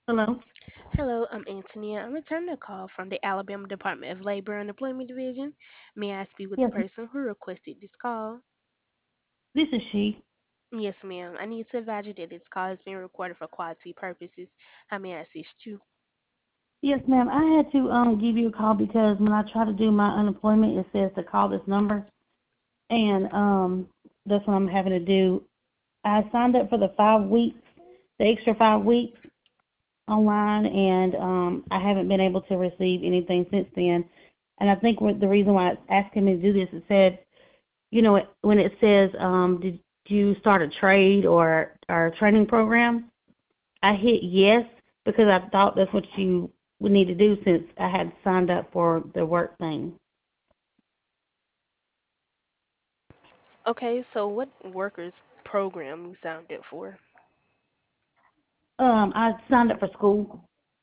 Hello. Hello, I'm Antonia. I'm returning a call from the Alabama Department of Labor and Employment Division. May I speak with the Yes, person who requested this call? this is she. Yes, ma'am. I need to advise you that this call is being recorded for quality purposes. How may I assist you? Yes, ma'am. I had to give you a call because when I try to do my unemployment, it says to call this number, and that's what I'm having to do. I signed up for the 5 weeks, the extra 5 weeks online, and I haven't been able to receive anything since then. And I think the reason why it's asking me to do this, it said, when it says, did you start a trade or a training program? I hit yes because I thought that's what you would need to do since I had signed up for the work thing. Okay, so what workers program you signed up for? I signed up for school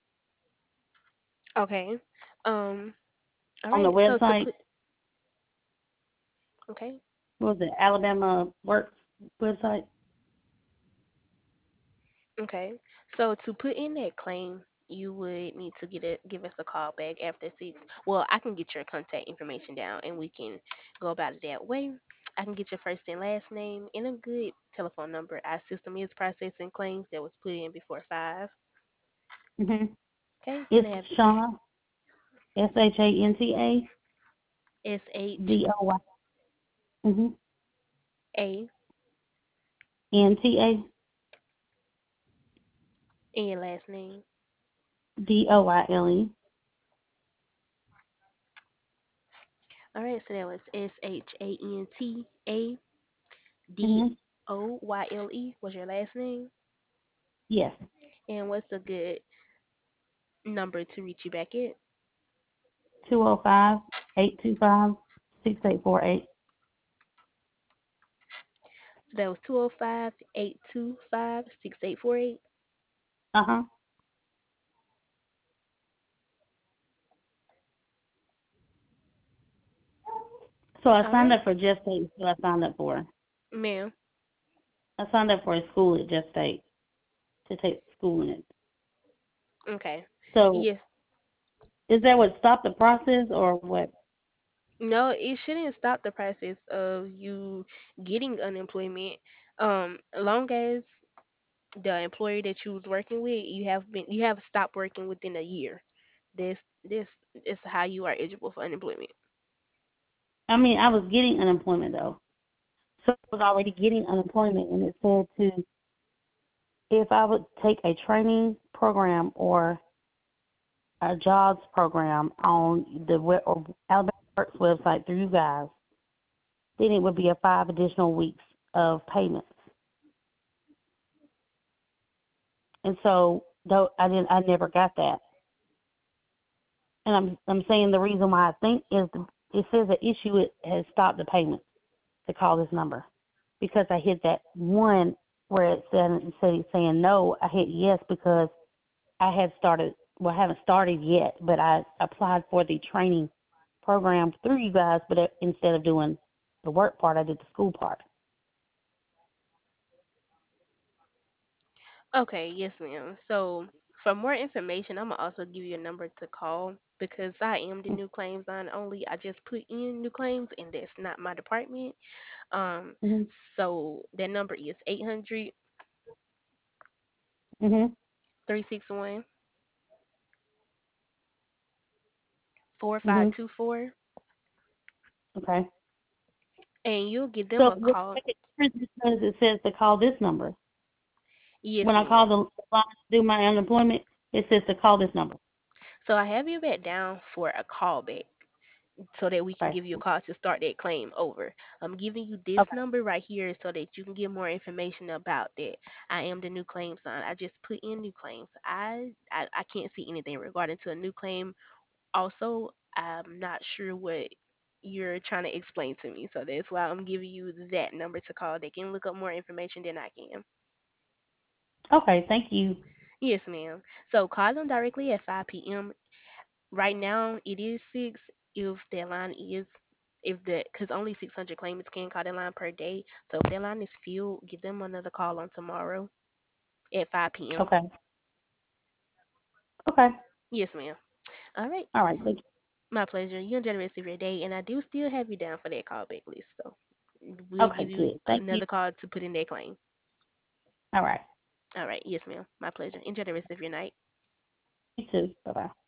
Okay. Um, all on the right, so to website. put, okay, What was it, Alabama Works website? okay. So to put in that claim, you would need to give us a call back after 6. Well, I can get your contact information down and we can go about it that way. I can get your first and last name and a good telephone number. Our system is processing claims that was put in before 5. Mm-hmm. Okay, can It's I have Shauna, Shanta S H Doy. Mm-hmm. A Nta and your last name? Doyle. All right, so that was Mm-hmm. SHANTADOYLE was your last name. Yes. And what's a good number to reach you back at? 205-825-6848. So that was 205-825-6848. Uh-huh. So I All signed right, up for Just State. What I signed up for. ma'am. I signed up for a school at Just State to take school in it. Okay. So Yes. is that what stopped the process or what? No, it shouldn't stop the process of you getting unemployment. Long as the employer that you was working with, you have stopped working within a year. This is how you are eligible for unemployment. I mean, I was getting unemployment though. So I was already getting unemployment, and it said to if I would take a training program or a jobs program on the or Alabama Works website through you guys, then it would be a 5 additional weeks of payments. And so though I never got that. And I'm saying the reason why I think is it says the issue it has stopped the payment to call this number because I hit that one where it said instead of saying no, I hit yes because I had started. Well, I haven't started yet, but I applied for the training program through you guys. But instead of doing the work part, I did the school part. Okay, yes, ma'am. So for more information, I'm gonna also give you a number to call because I am the new claims line only. I just put in new claims, and that's not my department. Um, Mhm. so that number is 800 Mhm. 361 four five Mhm. two four, Okay. and you'll give them So a will it call. make a difference because it says to call this number. Yes, When I call ma'am. the line to do my unemployment, it says to call this number. So I have you back down for a callback so that we can Okay. give you a call to start that claim over. I'm giving you this Okay. number right here so that you can get more information about that. I am the new claims line. I just put in new claims. I can't see anything regarding to a new claim. Also, I'm not sure what you're trying to explain to me, so that's why I'm giving you that number to call. They can look up more information than I can. Okay. Thank you. Yes, ma'am. So call them directly at 5 p.m. Right now, it is 6. If that line is, if the, because only 600 claimants can call that line per day. So if that line is filled, give them another call on tomorrow at 5 p.m. Okay. Okay. Yes, ma'am. All right. All right. Thank you. My pleasure. You enjoy the rest of your day, and I do still have you down for that callback list. So we'll Okay, give you good. Thank you. another call to put in that claim. All right. All right. Yes, ma'am. My pleasure. Enjoy the rest of your night. You too. Bye bye.